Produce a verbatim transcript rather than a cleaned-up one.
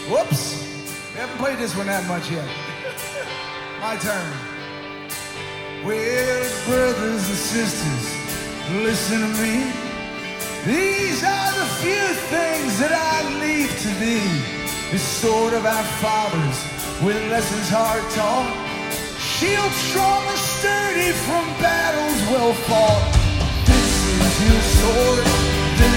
Whoops. We haven't played this one that much yet. My turn. Well, brothers and sisters, listen to me. These are the few things that I leave to thee. The sword of our fathers, with lessons hard taught. Shield strong and sturdy from battles well fought. This is your sword.